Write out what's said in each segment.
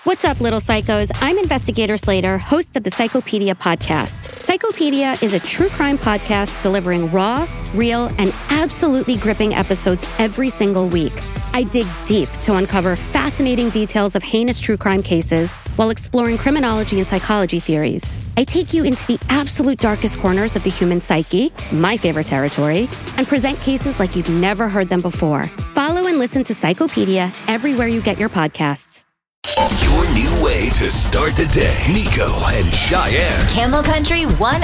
What's up, little psychos? I'm Investigator Slater, host of the Psychopedia podcast. Psychopedia is a true crime podcast delivering raw, real, and absolutely gripping episodes every single week. I dig deep to uncover fascinating details of heinous true crime cases while exploring criminology and psychology theories. I take you into the absolute darkest corners of the human psyche, my favorite territory, and present cases like you've never heard them before. Follow and listen to Psychopedia everywhere you get your podcasts. Your new way to start the day. Nico and Cheyenne. Camel Country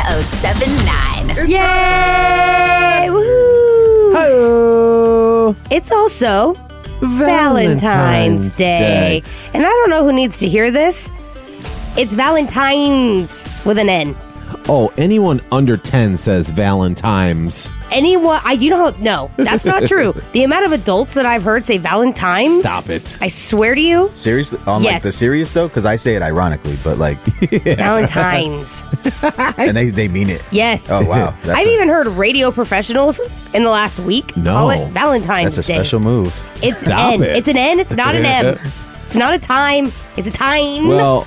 107.9. Yay! Woohoo! Hello. It's also Valentine's Day. And I don't know who needs to hear this. It's Valentine's with an N. Oh, anyone under 10 says Valentine's. Anyone, no, that's not true. The amount of adults that I've heard say Valentine's. Stop it. I swear to you. Seriously? On Yes. like the serious though? Because I say it ironically, but like, Valentine's. and they mean it. Yes. Oh, wow. I've even heard radio professionals in the last week call it Valentine's That's a Day. special move. It's Stop an N. it. It's an N. It's not an M. It's not a time. It's a time. Well,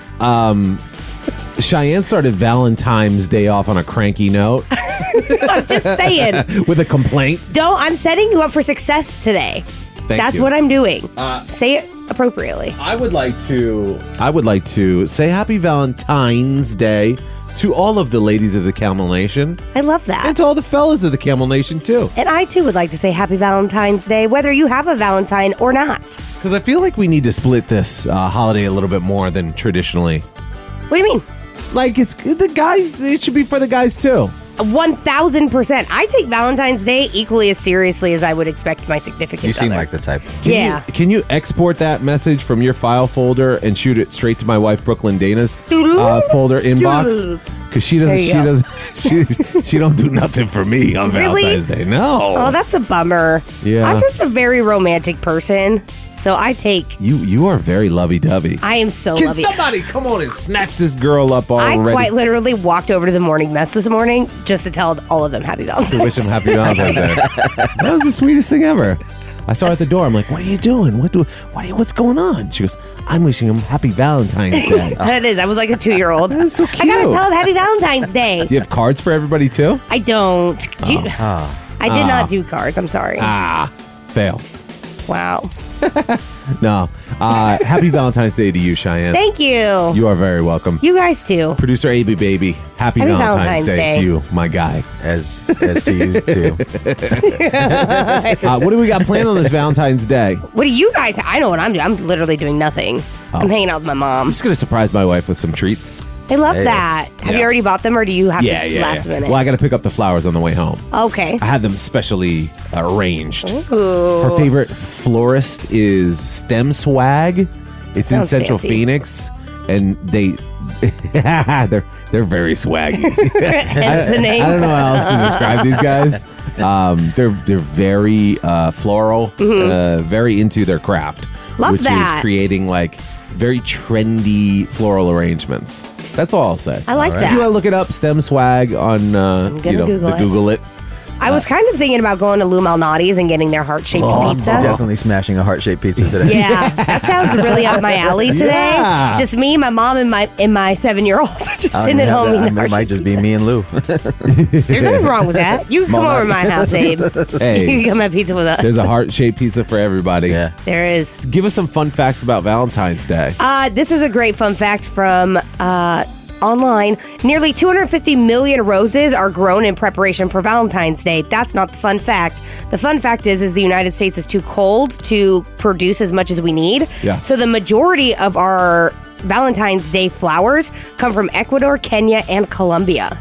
Cheyenne started Valentine's Day off on a cranky note I'm just saying. with a complaint. I'm setting you up for success today. That's you. what I'm doing. Say it appropriately. I would like to say Happy Valentine's Day to all of the ladies of the Camel Nation I love that. and to all the fellas of the Camel Nation too. And I too would like to say Happy Valentine's Day, whether you have a Valentine or not. Because I feel like we need to split this holiday a little bit more than traditionally. What do you mean? Like it's the guys. It should be for the guys too. 1,000%. I take Valentine's Day equally as seriously as I would expect my significant You seem other. like the type. Can you export that message from your file folder and shoot it straight to my wife Brooklyn Dana's folder inbox? Because she don't do nothing for me on Really? Valentine's Day. No. Oh, that's a bummer. Yeah. I'm just a very romantic person, so I take. You are very lovey-dovey. I am so Can lovey. somebody come on and snatch this girl up I already? quite literally walked over to the morning mess this morning just to tell all of them Happy Valentine's to wish him Happy Day. Valentine's Day. That was the sweetest thing ever. I saw her at the door. I'm like, "What are you doing? What's going on?" She goes, "I'm wishing him Happy Valentine's Day." That is. I was like a 2-year-old. That is so I gotta cute. tell them Happy Valentine's Day. Do you have cards for everybody too? I don't. I did not do cards. I'm sorry. Fail. Wow. No. Happy Valentine's Day to you, Cheyenne. Thank you. You are very welcome. You guys too. Producer AB Baby, happy Valentine's Day to you, my guy. As to you too. What do we got planned on this Valentine's Day? What do you guys? I know what I'm doing. I'm literally doing nothing. I'm hanging out with my I'm mom. just gonna surprise my wife with some treats. I love Hey. that. Have you Yeah. already bought them, or do you have to last minute? Well, I got to pick up the flowers on the way home. Okay. I had them specially arranged. Ooh. Her favorite florist is Stem Swag. It's in Sounds Central fancy. Phoenix, and they're very swaggy. Hence the name. I don't know how else to describe these guys. They're very floral, very into their craft, Love which that. is creating like very trendy floral arrangements. That's all I'll say. I like If you want that. to look it up, Stem Swag on gonna Google it. Google it. I was kind of thinking about going to Lou Malnati's and getting their heart-shaped I'm pizza. definitely smashing a heart-shaped pizza today. Yeah, that sounds really up my alley today. Yeah. Just me, my mom, and my 7-year-old just sitting at home eating It might heart-shaped just pizza. be me and Lou. There's nothing wrong with that. You can come over to my house, Abe. You Hey, can come have pizza with us. there's a heart-shaped pizza for everybody. Yeah. There is. Give us some fun facts about Valentine's Day. This is a great fun fact from online. Nearly 250 million roses are grown in preparation for Valentine's Day. That's not the fun fact. The fun fact is the United States is too cold to produce as much as we need. Yeah. So the majority of our Valentine's Day flowers come from Ecuador, Kenya, and Colombia.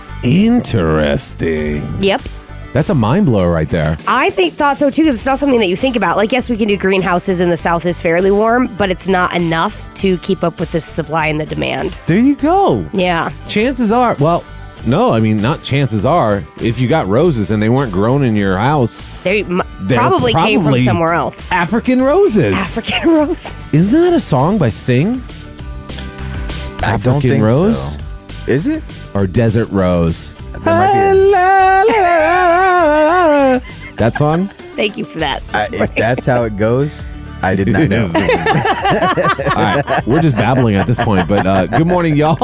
Interesting. Yep. That's a mind blower right there. I thought so too, because it's not something that you think about. Like, yes, we can do greenhouses in the South is fairly warm, but it's not enough to keep up with the supply and the demand. There you go. Yeah. Chances are, well, no, I mean, not chances are, if you got roses and they weren't grown in your house, They they're probably came from probably somewhere else. African roses. African rose. Isn't that a song by Sting? I don't African think rose? so. Is it? Or Desert Rose? There might That song? Thank you for that. If that's how it goes, I did not know. All right, we're just babbling at this point, but good morning, y'all.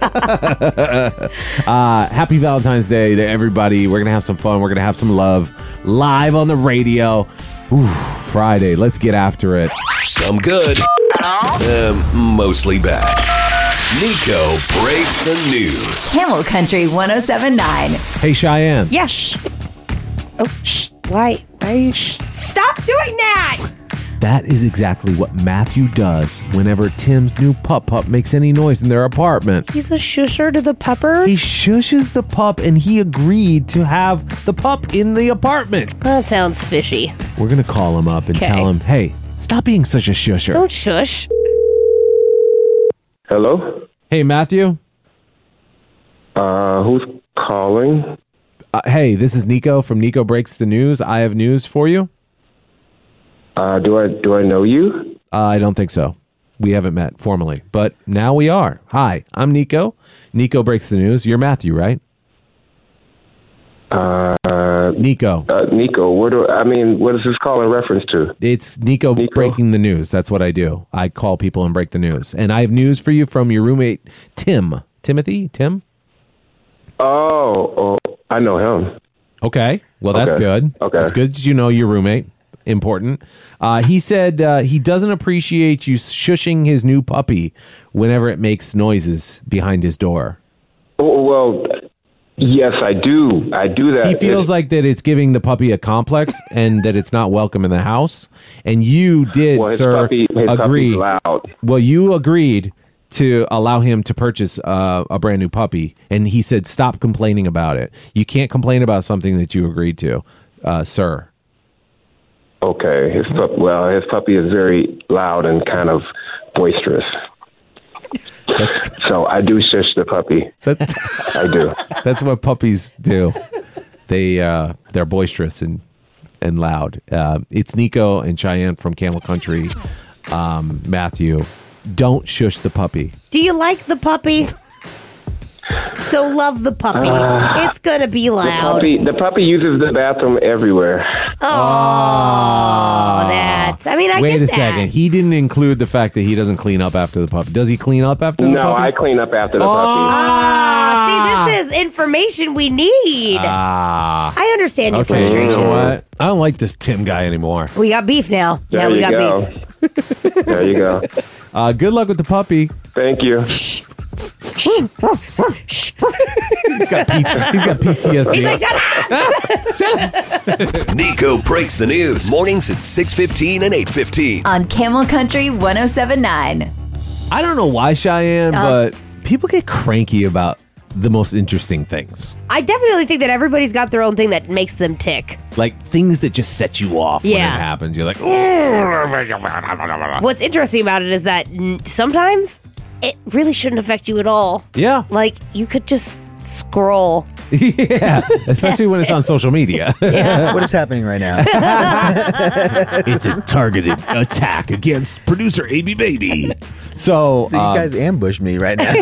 Happy Valentine's Day to everybody. We're going to have some fun. We're going to have some love live on the radio. Ooh, Friday. Let's get after it. Some good, mostly bad. Nico breaks the news. Camel Country 1079. Hey, Cheyenne. Yeah. Shh. Oh, shh. Why are you? Shh. Stop doing that! That is exactly what Matthew does whenever Tim's new pup makes any noise in their apartment. He's a shusher to the puppers? He shushes the pup, and he agreed to have the pup in the apartment. That sounds fishy. We're going to call him up and tell him, hey, stop being such a shusher. Don't shush. Hello? Hey, Matthew. Who's calling? Hey, this is Nico from Nico Breaks the News. I have news for you. Do I know you? I don't think so. We haven't met formally, but now we are. Hi, I'm Nico. Nico Breaks the News. You're Matthew, right? Nico. Nico, what is this call in reference to? It's Nico Breaking the News. That's what I do. I call people and break the news. And I have news for you from your roommate, Tim. Tim? Oh, I know him. Okay. Well, that's good. Okay. It's good that you know your roommate. Important. He said he doesn't appreciate you shushing his new puppy whenever it makes noises behind his door. Oh, well, yes, I do. I do that. He feels like that it's giving the puppy a complex and that it's not welcome in the house. And you did, his sir, his agree. loud. Well, you agreed to allow him to purchase a brand new puppy. And he said, stop complaining about it. You can't complain about something that you agreed to, sir. Okay. His puppy is very loud and kind of boisterous. So I do shush the puppy. I do. That's what puppies do. They're boisterous and loud. It's Nico and Cheyenne from Camel Country. Matthew, don't shush the puppy. Do you like the puppy? So love the puppy. It's gonna be loud. The puppy uses the bathroom everywhere. That's. I mean, I Wait get a that. second. He didn't include the fact that he doesn't clean up after the puppy. Does he clean up after the puppy? No, I clean up after the puppy. See, this is information we need. I understand your Okay, you frustration. know what? I don't like this Tim guy anymore. We got beef now. There we you got go. beef. There you go. Good luck with the puppy. Thank you. He's got PTSD. He's like, shut up! Nico Breaks the News. Mornings at 6:15 and 8:15. On Camel Country 1079. I don't know why, Cheyenne, but people get cranky about the most interesting things. I definitely think that everybody's got their own thing that makes them tick. Like things that just set you off when it happens. You're like, What's interesting about it is that sometimes it really shouldn't affect you at all. yeah. Like, you could just scroll. Yeah. Especially when it's on social media. What is happening right now? It's a targeted attack against producer AB Baby. So, You guys ambushed me right now.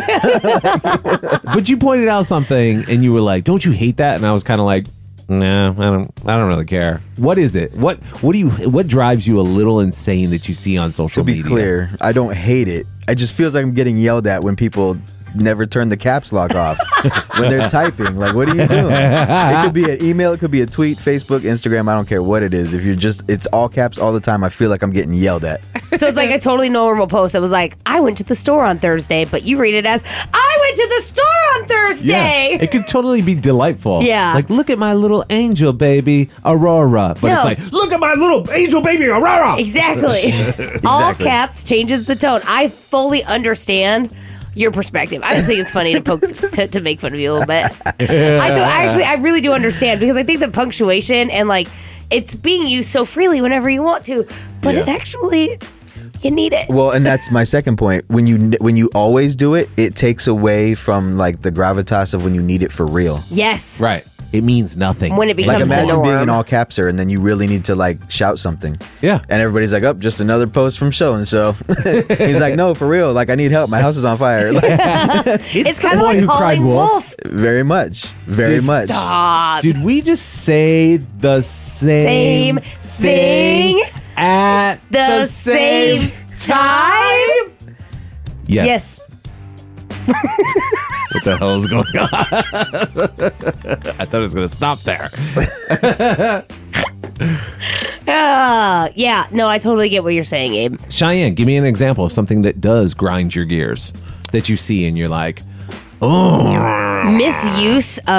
but you pointed out something and you were like, don't you hate that? And I was kind of like, nah, I don't really care. What is it? What drives you a little insane that you see on social media? To be clear, I don't hate it. It just feels like I'm getting yelled at when people never turn the caps lock off when they're typing. Like, what are you doing? It could be an email, it could be a tweet, Facebook, Instagram, I don't care what it is. If it's all caps all the time, I feel like I'm getting yelled at. So it's like a totally normal post that was like, I went to the store on Thursday, but you read it as, I went to the store on Thursday. It could totally be delightful. Yeah. Like, look at my little angel baby, Aurora. But it's like, look at my little angel baby, Aurora. Exactly. All caps changes the tone. I fully understand your perspective. I just think it's funny to make fun of you a little bit. I really do understand, because I think the punctuation and like it's being used so freely whenever you want to, but it actually, you need it. Well, and that's my second point. When you always do it, it takes away from like the gravitas of when you need it for real. Yes. Right. It means nothing. When it becomes Like, the imagine norm. being an all capser and then you really need to like shout something. Yeah. And everybody's like, oh, just another post from so and so. He's like, no, for real. Like, I need help. My house is on fire. Like, It's kind of boy like who cried calling wolf. wolf. very much. Very much. Stop. Did we just say the same Same thing. at the same time? Yes. What the hell is going on? I thought it was going to stop there. Yeah. No, I totally get what you're saying, Abe. Cheyenne, give me an example of something that does grind your gears that you see and you're like, oh. Misuse of ...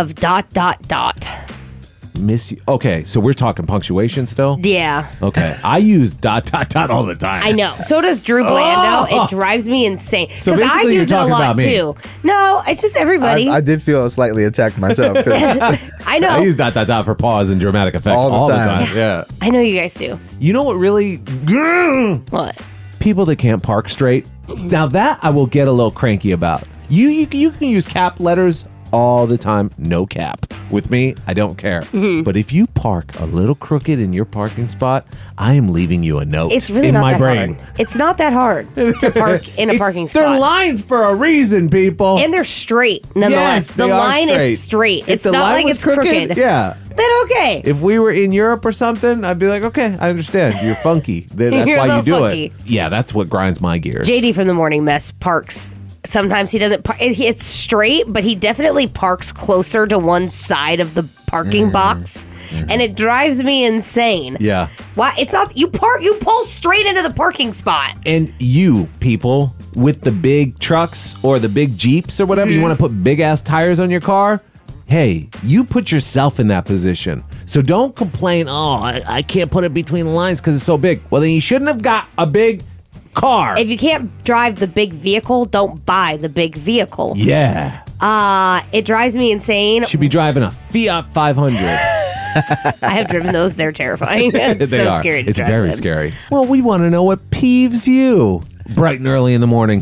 Okay, so we're talking punctuation still? Yeah. Okay, I use ... all the time. I know. So does Drew Blando. It drives me insane. So Because I basically you're use it a talking lot about me. too. No, it's just everybody. I did feel slightly attacked myself. 'Cause I know. I use ... for pause and dramatic effect All the time. Yeah. I know you guys do. You know what really... What? People that can't park straight. Now that I will get a little cranky about. You can use cap letters all the time. No cap. With me, I don't care. Mm-hmm. But if you park a little crooked in your parking spot, I am leaving you a note It's really in not my that brain. hard. It's not that hard to park in a parking They're spot. lines for a reason, people. And they're straight, nonetheless. Yes, the they are line is straight. If It's the not line like was it's crooked. Yeah. Then okay. If we were in Europe or something, I'd be like, okay, I understand. You're funky. That's You're a why you little do funky. it. Yeah, that's what grinds my gears. JD from the Morning Mess parks. Sometimes he doesn't park. It's straight, but he definitely parks closer to one side of the parking box. And it drives me insane. Yeah. Why? It's not, you pull straight into the parking spot. And you people with the big trucks or the big Jeeps or whatever, you want to put big ass tires on your car? Hey, you put yourself in that position. So don't complain, I can't put it between the lines because it's so big. Well, then you shouldn't have got a big car. If you can't drive the big vehicle, don't buy the big vehicle. Yeah. It drives me insane. Should be driving a Fiat 500. I have driven those. They're terrifying. It's They so are. scary to It's drive very them. scary. Well, we want to know what peeves you. Bright and early in the morning.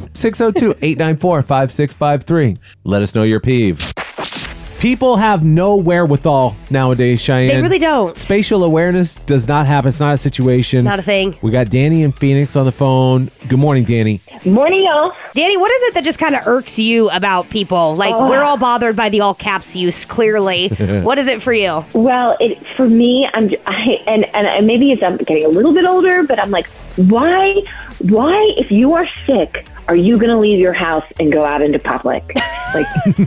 602-894-5653. Let us know your peeve. People have no wherewithal nowadays, Cheyenne. They really don't. Spatial awareness does not happen. It's not a situation. Not a thing. We got Danny in Phoenix on the phone. Good morning, Danny. Morning, y'all. Danny, what is it that just kind of irks you about people? Like, we're all bothered by the all caps use, clearly. What is it for you? Well, for me, and maybe it's I'm getting a little bit older, but I'm like, why, if you are sick, are you going to leave your house and go out into public? Like,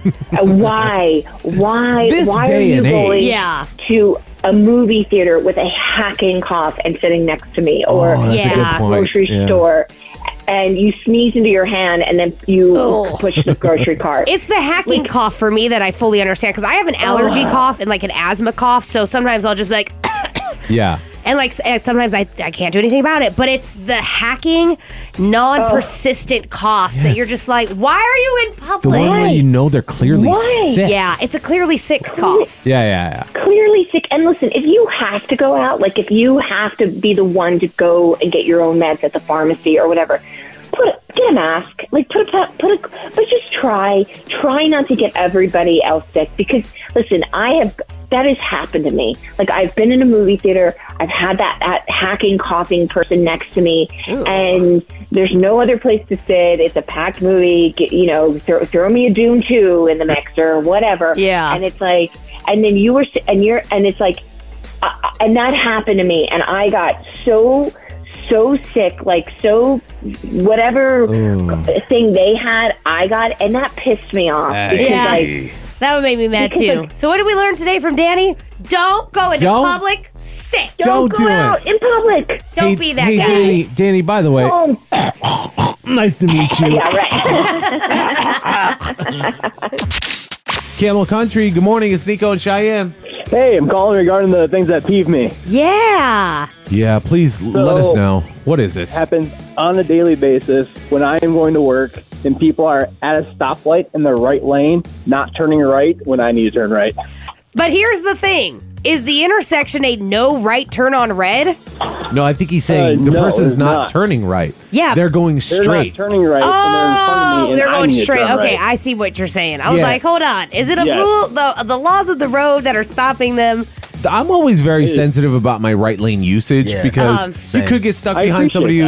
why This are day you and age. going Yeah. to a movie theater with a hacking cough and sitting next to me, or Oh, that's a good Yeah. point. grocery Yeah. store, and you sneeze into your hand and then you Oh. push the grocery cart? It's the hacking cough for me that I fully understand, because I have an allergy cough and like an asthma cough, so sometimes I'll just be like, Yeah. and like sometimes I can't do anything about it, but it's the hacking, non-persistent coughs that you're just like, why are you in The public? one where you know they're clearly Why? sick. Yeah, it's a clearly sick cough. Yeah. Clearly sick. And listen, if you have to go out, like if you have to be the one to go and get your own meds at the pharmacy or whatever, get a mask. Like but just try not to get everybody else sick, because listen, that has happened to me. Like, I've been in a movie theater, I've had that hacking, coughing person next to me, and there's no other place to sit. It's a packed movie. Throw me a Dune 2 in the mix or whatever. Yeah. And it's like, and then it's like, and that happened to me, and I got so sick, like, so whatever thing they had, I got, and that pissed me off. Because, Yeah. like, That would make me mad Because, too. like- So what did we learn today from Danny? Don't go into Don't- public sick. Don't go do it. out in public. Don't be that guy. Danny, by the way, Oh, nice to meet you. yeah, right. Camel Country, good morning. It's Nico and Cheyenne. Hey, I'm calling regarding the things that peeve me. Yeah. Yeah, please let us know. What is it? Happens on a daily basis when I am going to work and people are at a stoplight in the right lane, not turning right when I need to turn right. But here's the thing. Is the intersection a no right turn on red? No, I think he's saying the no, person's it's not not. turning right. Yeah. They're going They're straight. not turning right and they're in front of me and they're I going need to straight. turn Okay, right. I see what you're saying. I was Yeah. like, hold on. Is it a Yes. rule, the laws of the road that are stopping them? I'm always very sensitive about my right lane usage Yeah. because you Same. could get stuck I behind somebody appreciate who's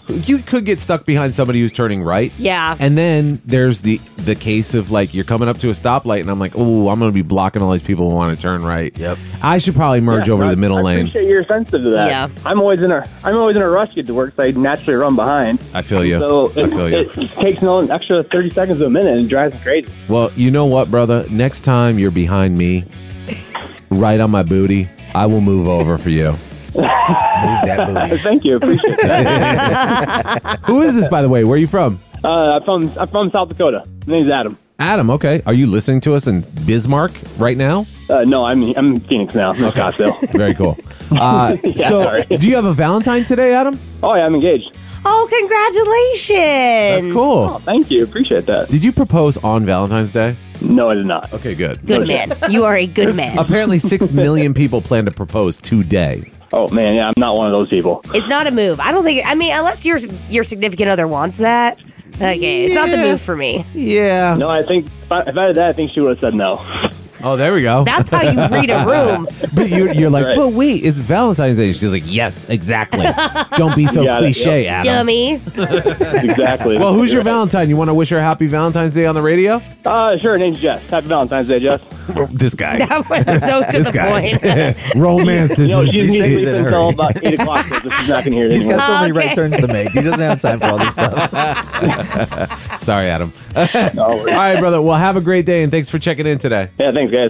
you could get stuck behind somebody who's turning right. Yeah. And then there's the case of like you're coming up to a stoplight and I'm like, oh, I'm going to be blocking all these people who want to turn right. Yep. I should probably merge over to the middle I lane. appreciate you're sensitive to that. Yeah. I'm always in a rush to get to work, so I naturally run behind. I feel you. So I feel you. it takes an extra 30 seconds to a minute and it drives me crazy. Well, you know what, brother? Next time you're behind me, right on my booty, I will move over for you. Move that booty. Thank you. Appreciate that. Who is this, by the way? Where are you from? I'm from South Dakota. My name's Adam. Adam, okay. Are you listening to us in Bismarck right now? No, I'm in Phoenix now. No, Scottsdale. Very cool. Yeah, so, sorry. do you have a Valentine today, Adam? Oh, yeah, I'm engaged. Oh, congratulations. That's cool. Oh, thank you. Appreciate that. Did you propose on Valentine's Day? No, I did not. Okay, good. Good man. You are a good man. Apparently 6 million people plan to propose today. Oh, man, yeah, I'm not one of those people. It's not a move. I don't think. I mean, unless your significant other wants that. Okay, it's not the move for me. Yeah. No, I think if I had that, I think she would have said no. Oh, there we go. That's how you read a room. But you're like, Right. but wait, it's Valentine's Day. She's like, yes, exactly. Don't be so Got it, cliche, yep. Adam. Dummy. Exactly. Well, who's your You're right. Valentine? You want to wish her a happy Valentine's Day on the radio? Sure, name's Jess. Happy Valentine's Day, Jess. This guy. That was so to This the guy. point. Romance is You know, his she's going to disease. sleep until about 8 o'clock, so she's not going to hear it He's anymore. got so many Okay. right turns to make. He doesn't have time for all this stuff. Sorry, Adam. No All worries. right, brother. Well, have a great day, and thanks for checking in today. Yeah, thanks, guys.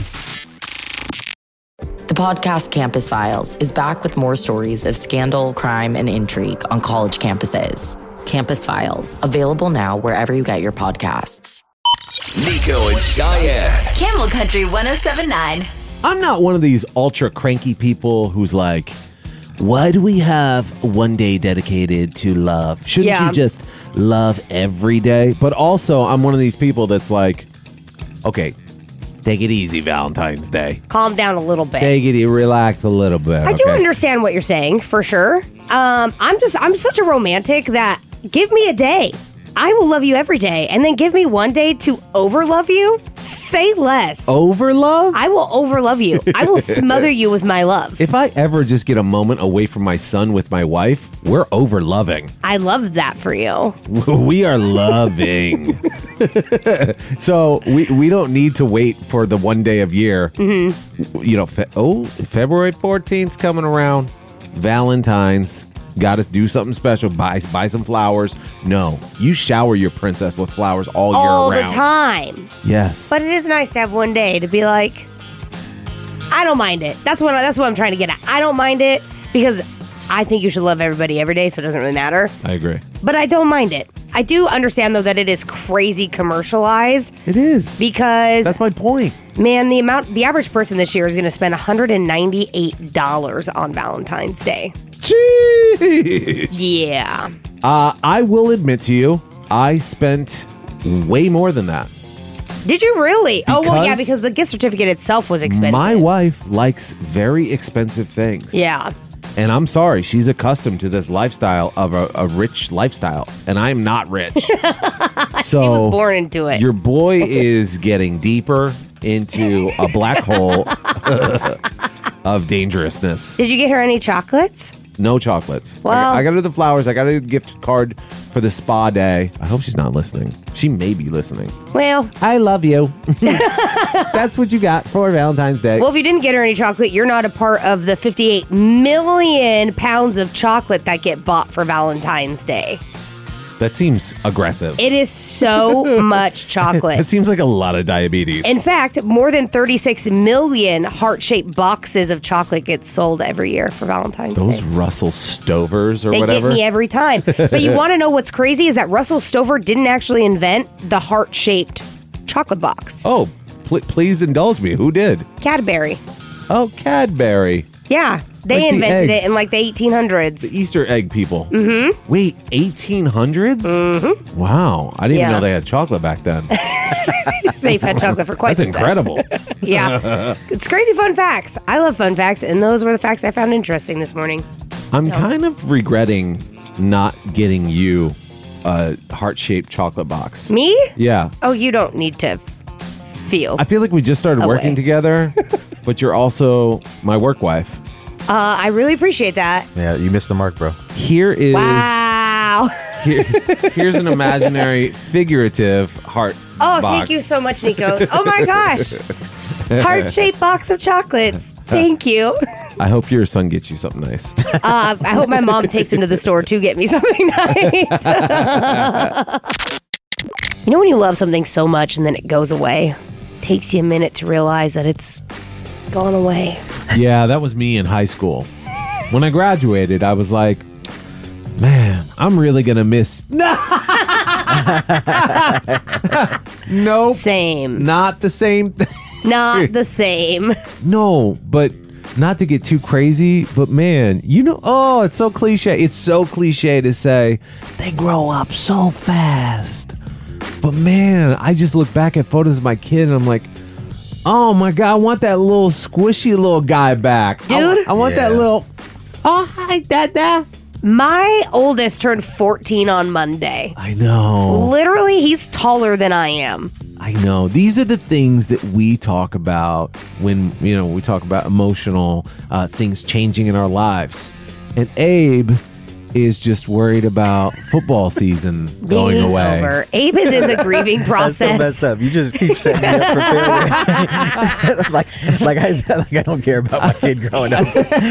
The podcast Campus Files is back with more stories of scandal, crime, and intrigue on college campuses. Campus Files, available now wherever you get your podcasts. Nico and Cheyenne. Camel Country 1079. I'm not one of these ultra cranky people who's like, why do we have one day dedicated to love? Shouldn't Yeah. you just love every day? But also, I'm one of these people that's like, okay, take it easy, Valentine's Day. Calm down a little bit. Take it, relax a little bit. I do okay? understand what you're saying, for sure. I'm such a romantic that give me a day. I will love you every day. And then give me one day to overlove you. Say less. Overlove? I will overlove you. I will smother you with my love. If I ever just get a moment away from my son with my wife, we're overloving. I love that for you. We are loving. So we don't need to wait for the one day of year. Mm-hmm. You know, February 14th's coming around. Valentine's. Got to do something special. Buy some flowers. No, you shower your princess with flowers all year All round. the time. Yes. But it is nice to have one day to be like, I don't mind it. That's what I'm trying to get at. I don't mind it because I think you should love everybody every day, so it doesn't really matter. I agree. But I don't mind it. I do understand, though, that it is crazy commercialized. It is. Because, That's my point. man, the average person this year is going to spend $198 on Valentine's Day. Jeez. Yeah. I will admit to you, I spent way more than that. Did you really? Oh, well, yeah, Because because the gift certificate itself was expensive. My wife likes very expensive things. Yeah. And I'm sorry, she's accustomed to this lifestyle of a rich lifestyle, and I'm not rich. So She was born into it. Your boy is getting deeper into a black hole of dangerousness. Did you get her any chocolates? No chocolates. Well- I got her the flowers. I got her a gift card for the spa day. I hope she's not listening. She may be listening. Well, I love you. That's what you got for Valentine's Day. well, if you didn't get her any chocolate, you're not a part of the 58 million pounds of chocolate that get bought for Valentine's Day. That seems aggressive. It is so much chocolate. It seems like a lot of diabetes. In fact, more than 36 million heart-shaped boxes of chocolate get sold every year for Valentine's Those Day. Russell Stovers or They whatever. get me every time. But you want to know what's crazy is that Russell Stover didn't actually invent the heart-shaped chocolate box. Oh, please indulge me. Who did? Cadbury. Oh, Cadbury. Yeah, they Like the invented eggs. it in like the 1800s. The Easter egg people. Mm-hmm. Wait, 1800s? Mm-hmm. Wow. I didn't even Yeah. know they had chocolate back then. They've had chocolate for quite That's some time. incredible. Yeah. It's crazy fun facts. I love fun facts, and those were the facts I found interesting this morning. I'm kind of regretting not getting you a heart-shaped chocolate box. Me? Yeah. Oh, you don't need to feel. I feel like we just started working Away. together, but you're also my work wife. I really appreciate that. Yeah, you missed the mark, bro. Here is Wow. Here's an imaginary, figurative heart Oh, box. thank you so much, Nico. Oh my gosh. Heart-shaped box of chocolates. Thank you. I hope your son gets you something nice. I hope my mom takes him to the store to get me something nice. You know when you love something so much and then it goes away? Takes you a minute to realize that it's gone away. Yeah, that was me in high school. When I graduated, I was like, man, I'm really going to miss... Nope. Same. Not the same thing. Not the same. No, but not to get too crazy, but man, it's so cliche. It's so cliche to say they grow up so fast. But man, I just look back at photos of my kid and I'm like, oh my God, I want that little squishy little guy back. Dude. I want that little, oh, hi, Dada. My oldest turned 14 on Monday. I know. Literally, he's taller than I am. I know. These are the things that we talk about when, we talk about emotional things changing in our lives. And Abe is just worried about football season going away. Over. Abe is in the grieving process. That's so messed up. You just keep setting me up for failure. like I don't care about my kid growing up.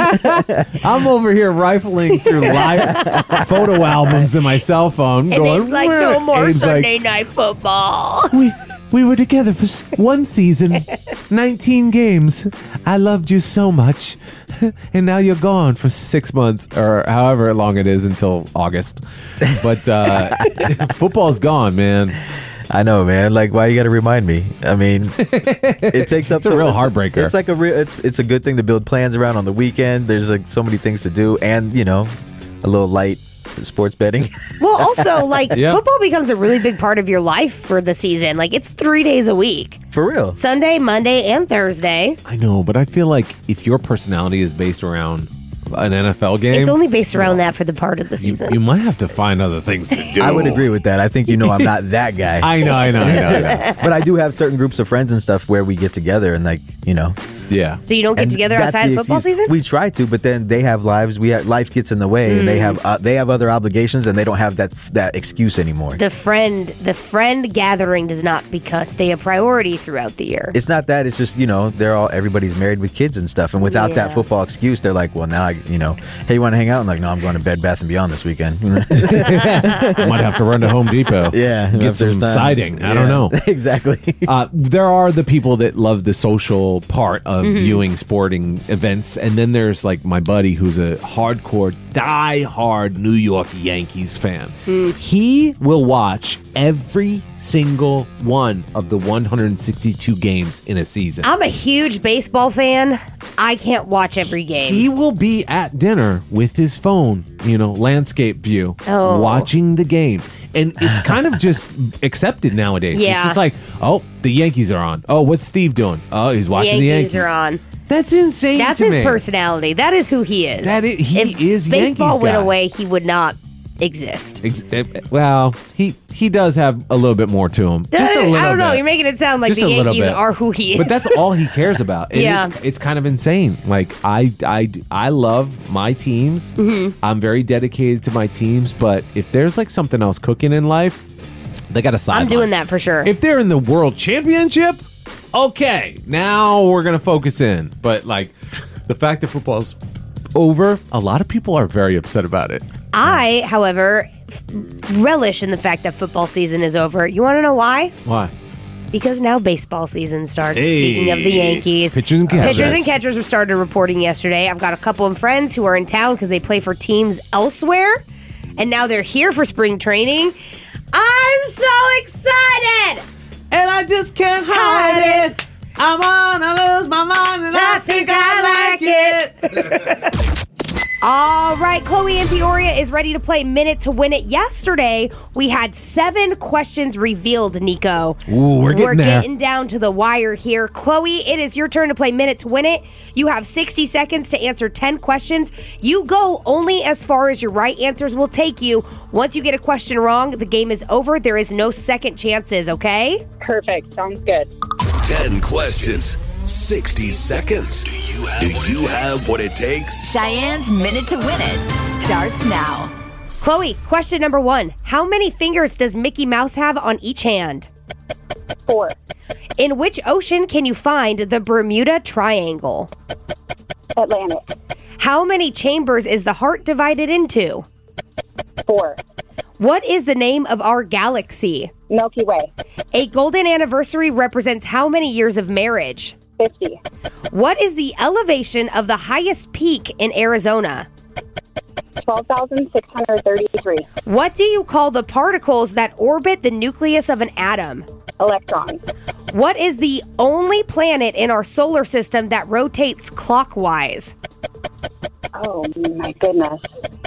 I'm over here rifling through live photo albums in my cell phone. And going, it's like, no more Abe's Sunday night football. We were together for one season, 19 games. I loved you so much. And now you're gone for 6 months or however long it is until August. But football's gone, man. I know, man. Like, why you got to remind me? I mean, it takes up it's a real heartbreaker. It's like it's a good thing to build plans around on the weekend. There's like so many things to do, and a little light sports betting. Well, also, Yeah. football becomes a really big part of your life for the season. Like, it's 3 days a week. For real. Sunday, Monday, and Thursday. I know, but I feel like if your personality is based around an NFL game, It's only based around that for the part of the season. you might have to find other things to do. I would agree with that. I think I'm not that guy. I know. But I do have certain groups of friends and stuff where we get together and Yeah. So you don't get and together that's outside the football excuse. season? We try to, but then they have lives. Life gets in the way, and they have other obligations, and they don't have that excuse anymore. The friend gathering does not stay a priority throughout the year. It's not that. It's just everybody's married with kids and stuff, and without that football excuse, they're like, well, now hey, you want to hang out? I'm like, no, I'm going to Bed Bath & Beyond this weekend. I might have to run to Home Depot. Yeah, get some siding. I don't know. Exactly. There are the people that love the social part of viewing sporting events, and then there's like my buddy who's a hardcore, die-hard New York Yankees fan. He will watch every single one of the 162 games in a season. I'm a huge baseball fan. I can't watch every game. He will be at dinner with his phone, landscape view, watching the game. And it's kind of just accepted nowadays. Yeah. It's just like, oh, the Yankees are on. Oh, what's Steve doing? Oh, he's watching the Yankees. Are on. That's insane. That's to his me. personality. That is who he is. He is baseball Yankees went guy. away, he would not exist. Well, he does have a little bit more to him. Just a little I don't know. bit. You're making it sound like Just the a little Yankees bit. are who he is. But that's all he cares about. And Yeah. it's kind of insane. Like I love my teams. I'm very dedicated to my teams. But if there's like something else cooking in life, they got to sideline. I'm doing that for sure. If they're in the World Championship, okay, now we're gonna focus in. But like the fact that football's over, a lot of people are very upset about it. I, however, relish in the fact that football season is over. You want to know why? Why? Because now baseball season starts. Hey. Speaking of the Yankees. Pitchers and catchers. Pitchers and catchers have started reporting yesterday. I've got a couple of friends who are in town because they play for teams elsewhere. And now they're here for spring training. I'm so excited! And I just can't hide it. I wanna lose my mind and I think I like it. All right, Chloe in Peoria is ready to play Minute to Win It. Yesterday, we had 7 questions revealed, Nico. Ooh, we're getting there. Getting down to the wire here. Chloe, it is your turn to play Minute to Win It. You have 60 seconds to answer 10 questions. You go only as far as your right answers will take you. Once you get a question wrong, the game is over. There is no second chances, okay? Perfect. Sounds good. 10 questions, 60 seconds. Do you have what it takes? Cheyenne's Minute to Win It starts now. Chloe, question number 1. How many fingers does Mickey Mouse have on each hand? 4. In which ocean can you find the Bermuda Triangle? Atlantic. How many chambers is the heart divided into? 4. What is the name of our galaxy? Milky Way. A golden anniversary represents how many years of marriage? 50. What is the elevation of the highest peak in Arizona? 12,633. What do you call the particles that orbit the nucleus of an atom? Electrons. What is the only planet in our solar system that rotates clockwise? Oh, my goodness.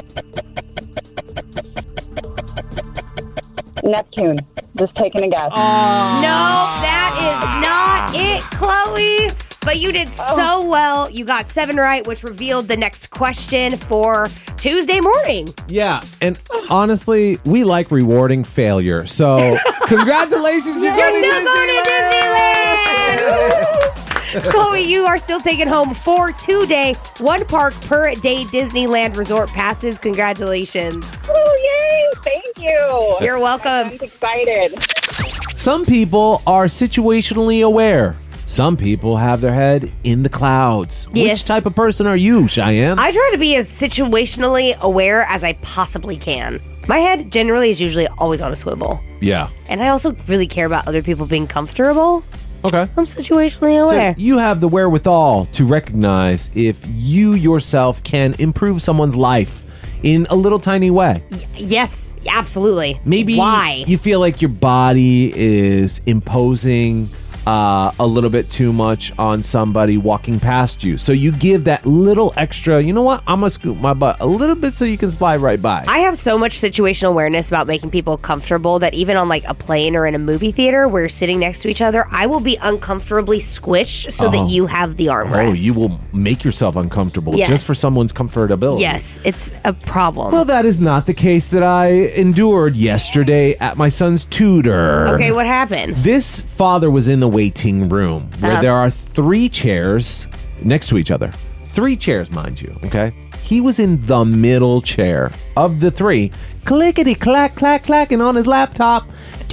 Neptune. Just taking a guess. No, that is not it, Chloe. But you did so well. You got 7 right, which revealed the next question for Tuesday morning. Yeah, and honestly, we like rewarding failure. So, congratulations, you're going to Disneyland! Chloe, you are still taking home 4 2-day, 1 park per day Disneyland resort passes. Congratulations. Oh, yay. Thank you. You're welcome. I'm excited. Some people are situationally aware. Some people have their head in the clouds. Yes. Which type of person are you, Cheyenne? I try to be as situationally aware as I possibly can. My head generally is usually always on a swivel. Yeah. And I also really care about other people being comfortable. Okay. I'm situationally aware. So you have the wherewithal to recognize if you yourself can improve someone's life in a little tiny way. Yes, absolutely. Maybe Why? you feel like your body is imposing a little bit too much on somebody walking past you. So you give that little extra, you know what? I'm going to scoop my butt a little bit so you can slide right by. I have so much situational awareness about making people comfortable that even on like a plane or in a movie theater where you're sitting next to each other, I will be uncomfortably squished so that you have the armrest. Oh, you will make yourself uncomfortable just for someone's comfortability. Yes, it's a problem. Well, that is not the case that I endured yesterday at my son's tutor. Okay, what happened? This father was in the waiting room where there are 3 chairs next to each other. 3 chairs, mind you, okay? He was in the middle chair of the 3, clickety clack clack clacking on his laptop.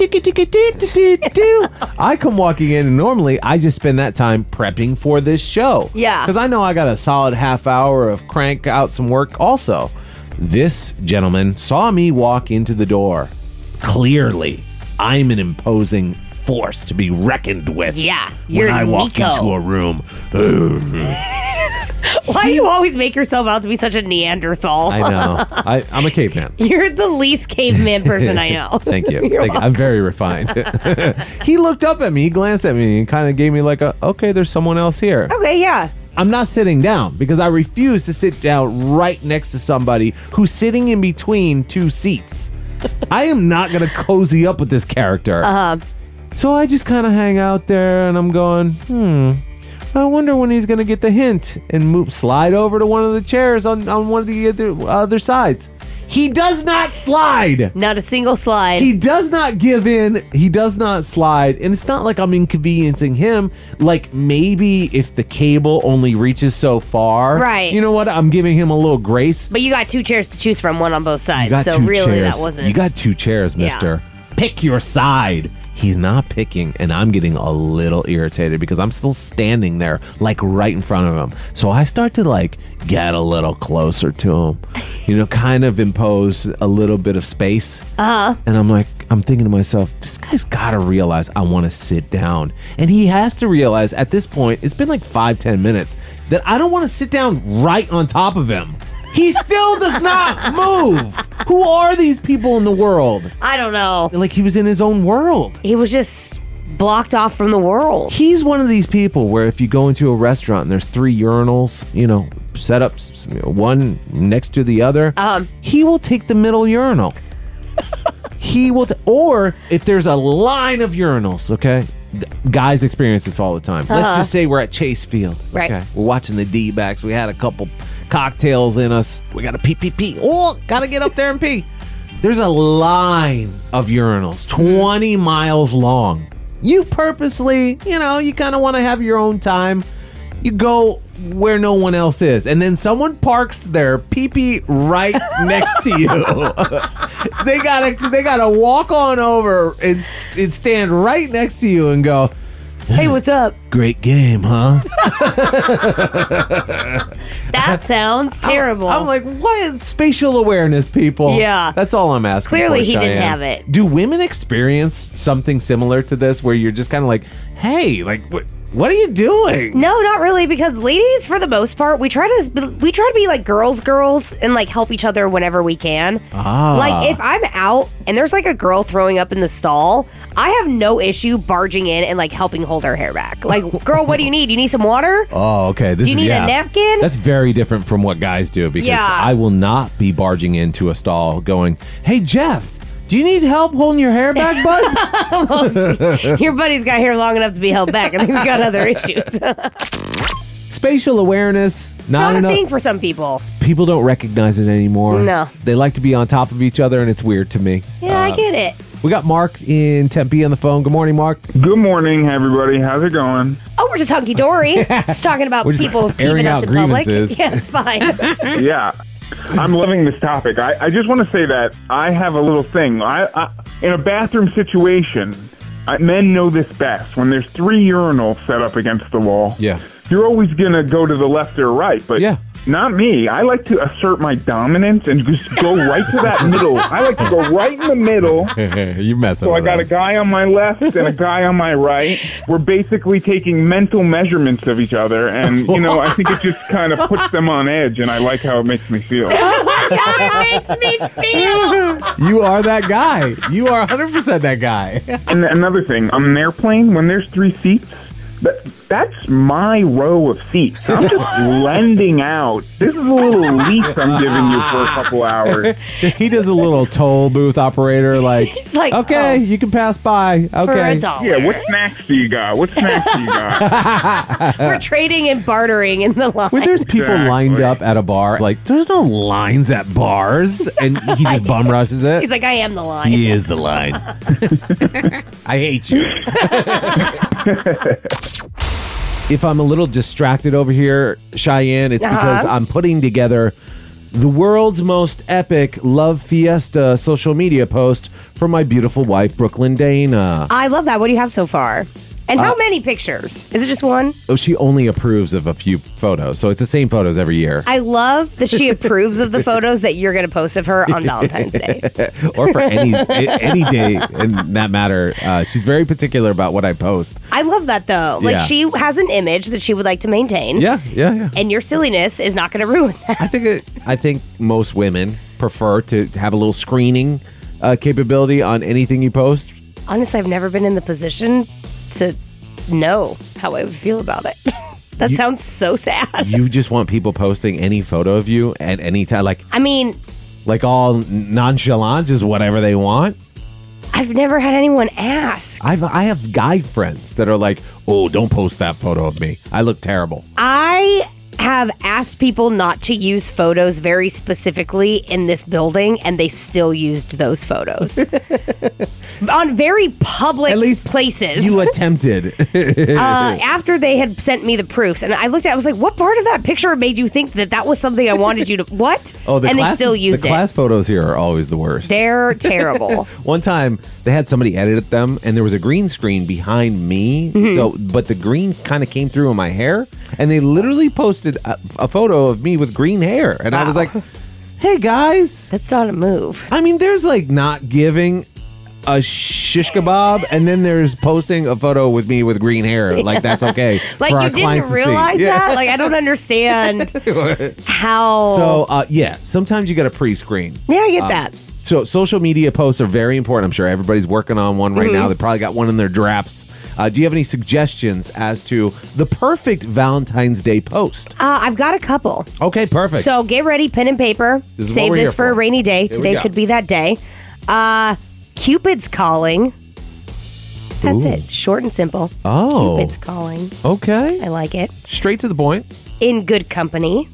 I come walking in, and normally I just spend that time prepping for this show. Yeah. Because I know I got a solid half hour of crank out some work also. This gentleman saw me walk into the door. Clearly, I'm an imposing force to be reckoned with. Yeah, when you're I walk Nico. into a room. Why do you always make yourself out to be such a Neanderthal? I know. I'm a caveman. You're the least caveman person I know. Thank you. You're I'm very refined. He looked up at me, he glanced at me, and kind of gave me like okay, there's someone else here. Okay, yeah. I'm not sitting down because I refuse to sit down right next to somebody who's sitting in between 2 seats. I am not going to cozy up with this character. So I just kind of hang out there and I'm going, I wonder when he's going to get the hint and slide over to one of the chairs on one of the other sides. He does not slide. Not a single slide. He does not give in. He does not slide. And it's not like I'm inconveniencing him. Like maybe if the cable only reaches so far. Right. You know what? I'm giving him a little grace. But you got 2 chairs to choose from, one on both sides. You got so 2 really chairs. that wasn't. You got 2 chairs, mister. Pick your side. He's not picking, and I'm getting a little irritated because I'm still standing there, like right in front of him. So I start to like get a little closer to him, kind of impose a little bit of space. And I'm thinking to myself, this guy's got to realize I want to sit down. And he has to realize at this point, it's been like 5-10 minutes, that I don't want to sit down right on top of him. He still does not move. Who are these people in the world? I don't know. Like he was in his own world. He was just blocked off from the world. He's one of these people where if you go into a restaurant and there's 3 urinals, set up one next to the other, he will take the middle urinal. He will, or if there's a line of urinals, okay? Guys experience this all the time. Let's just say we're at Chase Field. Right. Okay? We're watching the D-backs. We had a couple cocktails in us. We got to pee. Oh, got to get up there and pee. There's a line of urinals, 20 miles long. You purposely, you kind of want to have your own time. you go where no one else is, and then someone parks their pee-pee right next to you. They gotta walk on over and stand right next to you and go, "Hey, what's up? Great game, huh?" That sounds terrible. I'm like, what? Spatial awareness, people. Yeah. That's all I'm asking. Clearly for, he didn't Cheyenne. have it. Do women experience something similar to this where you're just kind of like, hey, like, what are you doing? No, not really, because ladies, for the most part, we try to be like girls and like help each other whenever we can. Like if I'm out and there's like a girl throwing up in the stall, I have no issue barging in and like helping hold her hair back. Like, girl, what do you need? You need some water? Oh, okay. Do you need a napkin? That's very different from what guys do because Yeah. I will not be barging into a stall going, hey, Jeff, do you need help holding your hair back, bud? Your buddy's got hair long enough to be held back. I think we got other issues. Spatial awareness, Not a enough. thing for some people. People don't recognize it anymore. No. They like to be on top of each other, and it's weird to me. Yeah, I get it. We got Mark in Tempe on the phone. Good morning, Mark. Good morning, everybody. How's it going? Oh, we're just hunky dory. Just talking about We're just people airing peeping us out in public. grievances. Yeah, it's fine. Yeah, I'm loving this topic. I just want to say that I have a little thing. I in a bathroom situation, men know this best. When there's 3 urinals set up against the wall, Yeah. you're always going to go to the left or right, but not me. I like to assert my dominance and just go right to that middle. I like to go right in the middle. You're messing So I with got us. a guy on my left and a guy on my right. We're basically taking mental measurements of each other, and I think it just kind of puts them on edge, and I like how it makes me feel. It makes me feel. You are that guy. You are 100% that guy. And another thing, on an airplane, when there's 3 seats, that's my row of seats. I'm just lending out. This is a little lease I'm giving you for a couple hours. He does a little toll booth operator, like, He's like, okay, you can pass by. for Okay. $1. Yeah, what snacks do you got? What snacks do you got? We're trading and bartering in the line. When there's people Exactly. lined up at a bar, like, there's no lines at bars, and he just bum rushes it. He's like, I am the line. He is the line. I hate you. If I'm a little distracted over here, Cheyenne, it's because I'm putting together the world's most epic love fiesta social media post for my beautiful wife, Brooklyn Dana. I love that. What do you have so far? And how many pictures? Is it just one? Oh, she only approves of a few photos, so it's the same photos every year. I love that she approves of the photos that you're going to post of her on Valentine's Day. Or for any day in that matter. She's very particular about what I post. I love that, though. Like, Yeah. she has an image that she would like to maintain. Yeah. And your silliness is not going to ruin that. I think most women prefer to have a little screening capability on anything you post. Honestly, I've never been in the position to know how I would feel about it. That sounds so sad. You just want people posting any photo of you at any time, like I mean, all nonchalant, just whatever they want. I've never had anyone ask. I have guy friends that are like, "Oh, don't post that photo of me. I look terrible." I have asked people not to use photos very specifically in this building, and they still used those photos on very public places. You attempted. After they had sent me the proofs, and I looked at it, I was like, what part of that picture made you think that was something I wanted you to... What? Oh, and they still used the it. class photos here are always the worst. They're terrible. One time, they had somebody edit them, and there was a green screen behind me. But the green kind of came through in my hair, and they literally posted a photo of me with green hair, and I was like, "Hey guys, that's not a move." I mean, there's like not giving a shish kebab, and then there's posting a photo with me with green hair. Like that's okay. Like for our you didn't clients to see. realize Yeah. that? Like I don't understand how. So sometimes you got to pre-screen. Yeah, I get that. So social media posts are very important. I'm sure everybody's working on one right now. They probably got one in their drafts. Do you have any suggestions as to the perfect Valentine's Day post? I've got a couple. Okay, perfect. So get ready, pen and paper. This is what Save we're this here for a for. rainy day. Here we Today go. could be that day. Cupid's calling. That's Ooh. it. Short and simple. Oh. Cupid's calling. Okay. I like it. Straight to the point. In good company.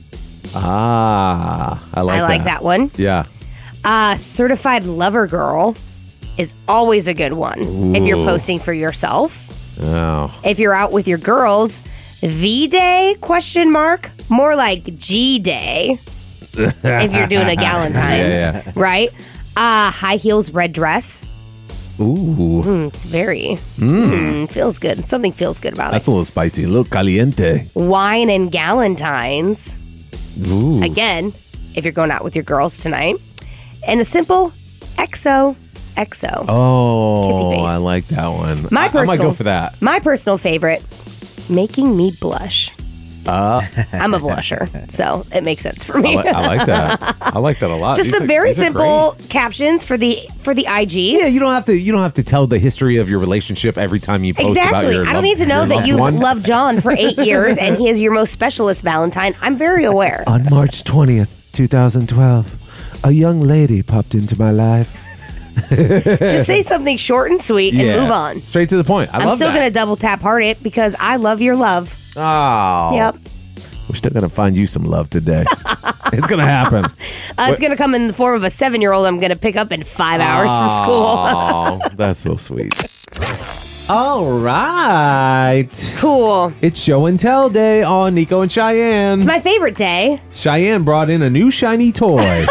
I like that one. Yeah. Certified lover girl is always a good one if you're Ooh. posting for yourself. Oh. If you're out with your girls, V-Day, ? More like G-Day. If you're doing a Galentine's, right? High heels, red dress. Ooh. It's very, feels good. Something feels good about That's it. a little spicy. A little caliente. Wine and Galentine's. Ooh. Again, if you're going out with your girls tonight. And a simple XOXO. Oh, Kissy face. I like that one. My I might go for that. My personal favorite, making me blush. I'm a blusher, so it makes sense for me. I like that. I like that a lot. Just some very simple captions for the IG. Yeah, you don't have to tell the history of your relationship every time you post about your I don't need to know that you loved John for 8 years and he is your most specialist Valentine. I'm very aware. On March 20th, 2012, a young lady popped into my life. Just say something short and sweet and move on. Straight to the point. I'm still going to double tap heart it because I love your love. Oh. Yep. We're still going to find you some love today. It's going to happen. It's going to come in the form of a 7-year-old I'm going to pick up in 5 hours from school. Oh, that's so sweet. All right. Cool. It's show and tell day on Nico and Cheyenne. It's my favorite day. Cheyenne brought in a new shiny toy.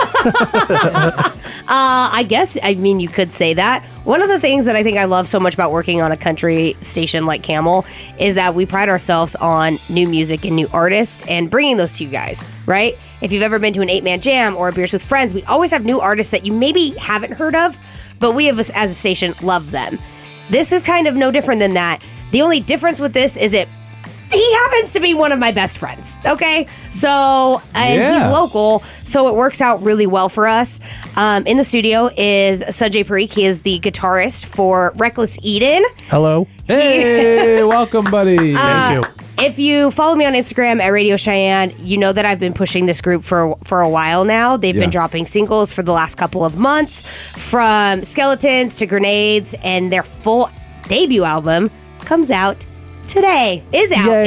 I guess, you could say that. One of the things that I think I love so much about working on a country station like Camel is that we pride ourselves on new music and new artists and bringing those to you guys, right? If you've ever been to an 8-man jam or a Beers with Friends, we always have new artists that you maybe haven't heard of, but we have, as a station, love them. This is kind of no different than that. The only difference with this is he happens to be one of my best friends, okay? So, and he's local, so it works out really well for us. In the studio is Sanjay Parikh. He is the guitarist for Reckless Eden. Hello. Hey, welcome, buddy. Thank you. If you follow me on Instagram at Radio Cheyenne, you know that I've been pushing this group for a while now. They've been dropping singles for the last couple of months, from Skeletons to Grenades, and their full debut album comes out today. It is out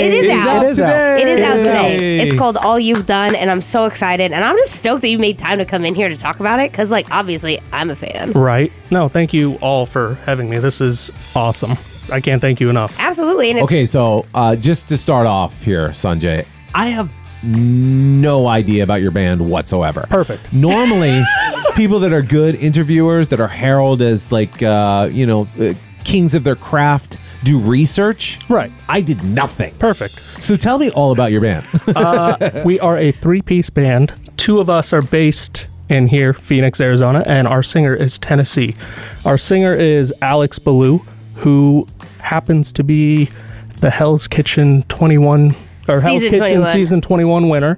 today. It's called All You've Done, and I'm so excited. And I'm just stoked that you made time to come in here to talk about it, because, obviously, I'm a fan. Right. No, thank you all for having me. This is awesome. I can't thank you enough. Absolutely. And okay, so just to start off here, Sanjay, I have no idea about your band whatsoever. Perfect. Normally, people that are good interviewers, that are heralded as kings of their craft, do research. Right. I did nothing. Perfect. So tell me all about your band. We are a 3-piece band. 2 of us are based in here, Phoenix, Arizona, and our singer is Tennessee. Our singer is Alex Ballou, who happens to be the Hell's Kitchen 21 or Hell's Kitchen 21. season 21 winner.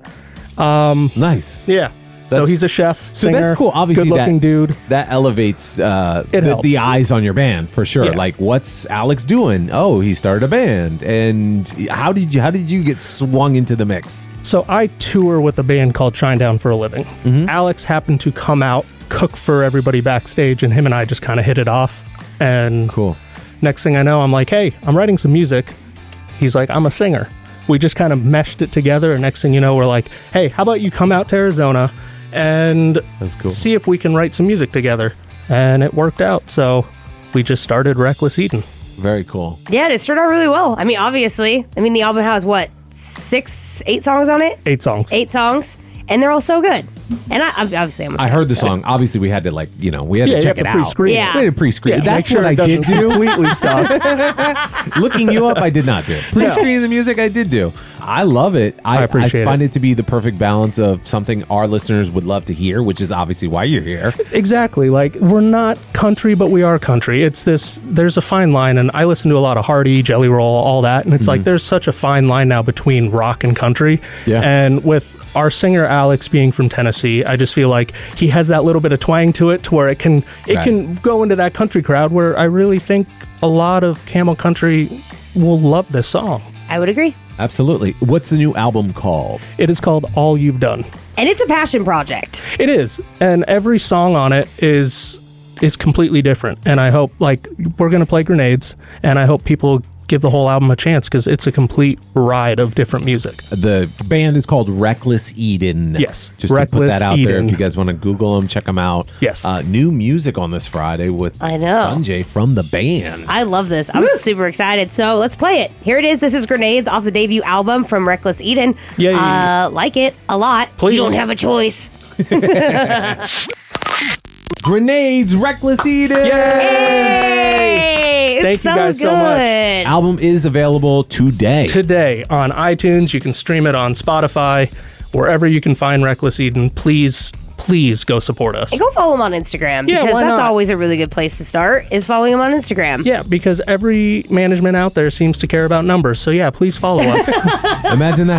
Nice. Yeah. So he's a chef, So singer, that's cool. Obviously, good-looking dude. That elevates helps. the eyes on your band for sure. Yeah. Like, what's Alex doing? Oh, he started a band. And how did you get swung into the mix? So I tour with a band called Shinedown for a living. Mm-hmm. Alex happened to come out, cook for everybody backstage, and him and I just kind of hit it off. And cool. Next thing I know, I'm like, hey, I'm writing some music. He's like, I'm a singer. We just kind of meshed it together, and next thing you know, we're like, hey, how about you come out to Arizona and see if we can write some music together? And it worked out, so we just started Reckless Eden. Very cool. Yeah, it turned out really well. Obviously. The album has, 8 songs on it? 8 songs. 8 songs. And they're all so good. And I'm a fan. I heard the song. Obviously, we had to we had to check it out. Pre-screen. Yeah. We had to pre-screen. Yeah, That's make sure what I it did doesn't do. completely suck. Looking you up, I did not do. Pre-screening the music, I did do. I love it. I appreciate I find it to be the perfect balance of something our listeners would love to hear, which is obviously why you're here. Exactly. We're not country, but we are country. It's this, there's a fine line, and I listen to a lot of Hardy, Jelly Roll, all that, and it's there's such a fine line now between rock and country. Yeah. And with our singer Alex being from Tennessee, I just feel like he has that little bit of twang to it, to where it can go into that country crowd, where I really think a lot of Camel Country will love this song. I would agree. Absolutely. What's the new album called? It is called All You've Done. And it's a passion project. It is. And every song on it is completely different. And I hope, we're going to play Grenades, and I hope people give the whole album a chance because it's a complete ride of different music. The band is called Reckless Eden. Yes. Just to put Reckless that out there, Eden. if you guys want to Google them, check them out. Yes. New music on this Friday with I know. Sanjay from the band. I love this. I'm super excited. So let's play it. Here it is. This is Grenades off the debut album from Reckless Eden. Yay. Like it a lot. Please. You don't have a choice. Grenades, Reckless Eden. Hey, it's Thank you guys so much. Album is available today. Today on iTunes. You can stream it on Spotify, wherever you can find Reckless Eden. Please go support us. And go follow him on Instagram Yeah, because why that's not? always a really good place to start is following him on Instagram. Yeah, because every management out there seems to care about numbers. So yeah, please follow us. Imagine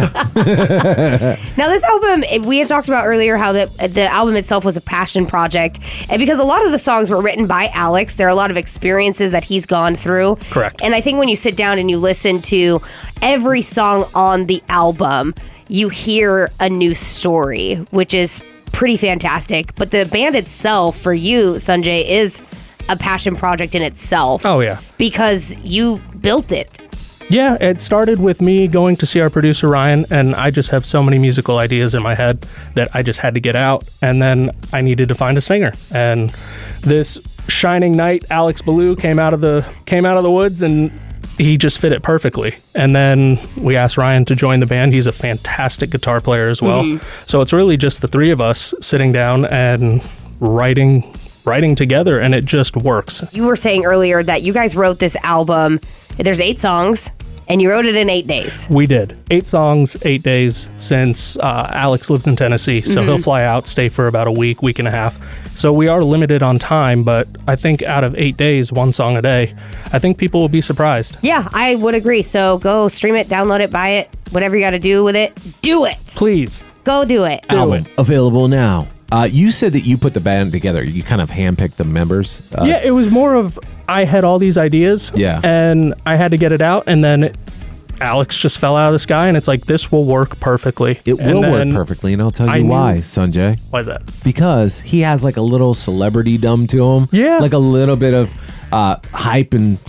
that. Now, this album, we had talked about earlier how the album itself was a passion project. And because a lot of the songs were written by Alex, there are a lot of experiences that he's gone through. Correct. And I think when you sit down and you listen to every song on the album, you hear a new story, which is pretty fantastic. But the band itself, for you, Sanjay, is a passion project in itself. Oh, yeah. Because you built it. Yeah, it started with me going to see our producer, Ryan, and I just have so many musical ideas in my head that I just had to get out, and then I needed to find a singer. And this shining knight, Alex Ballou, came out of the woods, and he just fit it perfectly. And then we asked Ryan to join the band. He's a fantastic guitar player as well. So it's really just the three of us sitting down and writing together, and it just works. You were saying earlier that you guys wrote this album. There's 8 songs, and you wrote it in 8 days. We did 8 songs, 8 days, since Alex lives in Tennessee, so he'll fly out, stay for about a week and a half. So we are limited on time, but I think out of 8 days, 1 song a day, I think people will be surprised. Yeah, I would agree. So go stream it, download it, buy it, whatever you got to do with it. Do it. Please. Go do it. Album available now. You said that you put the band together. You kind of handpicked the members. Yeah, it was more of I had all these ideas, Yeah. and I had to get it out, and then Alex just fell out of the sky, and it's like, this will work perfectly. It will work perfectly, and I'll tell you why, Sanjay. Why is that? Because he has like a little celebrity-dom to him. Yeah. Like a little bit of hype and,